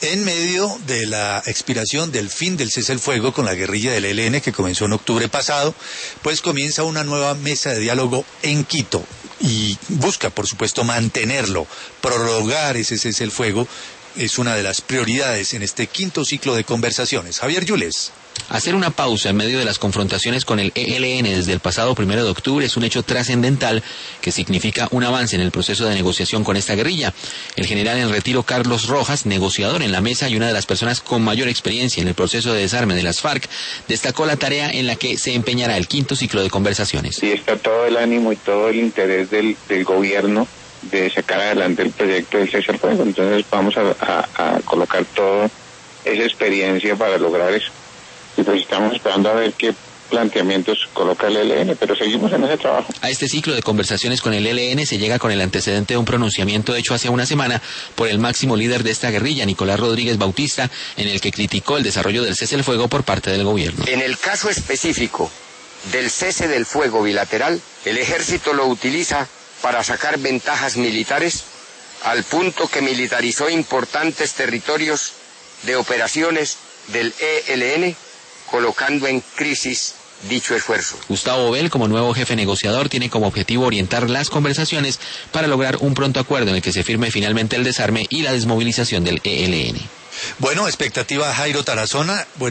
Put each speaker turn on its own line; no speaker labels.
En medio de la expiración del fin del cese el fuego con la guerrilla del ELN que comenzó en octubre pasado, pues comienza una nueva mesa de diálogo en Quito y busca, por supuesto, mantenerlo, prorrogar ese cese el fuego. Es una de las prioridades en este quinto ciclo de conversaciones. Javier Yules.
Hacer una pausa en medio de las confrontaciones con el ELN desde el pasado 1 de octubre es un hecho trascendental que significa un avance en el proceso de negociación con esta guerrilla. El general en retiro Carlos Rojas, negociador en la mesa y una de las personas con mayor experiencia en el proceso de desarme de las FARC, destacó la tarea en la que se empeñará el quinto ciclo de conversaciones.
Sí, está todo el ánimo y todo el interés del gobierno de sacar adelante el proyecto del cese al fuego. Entonces vamos a colocar toda esa experiencia para lograr eso. Y pues estamos esperando a ver qué planteamientos coloca el ELN, pero seguimos en ese trabajo.
A este ciclo de conversaciones con el ELN se llega con el antecedente de un pronunciamiento hecho hace una semana por el máximo líder de esta guerrilla, Nicolás Rodríguez Bautista, en el que criticó el desarrollo del cese del fuego por parte del gobierno.
En el caso específico del cese del fuego bilateral, el ejército lo utiliza para sacar ventajas militares, al punto que militarizó importantes territorios de operaciones del ELN, colocando en crisis dicho esfuerzo.
Gustavo Bell, como nuevo jefe negociador, tiene como objetivo orientar las conversaciones para lograr un pronto acuerdo en el que se firme finalmente el desarme y la desmovilización del ELN.
Bueno, expectativa Jairo Tarazona.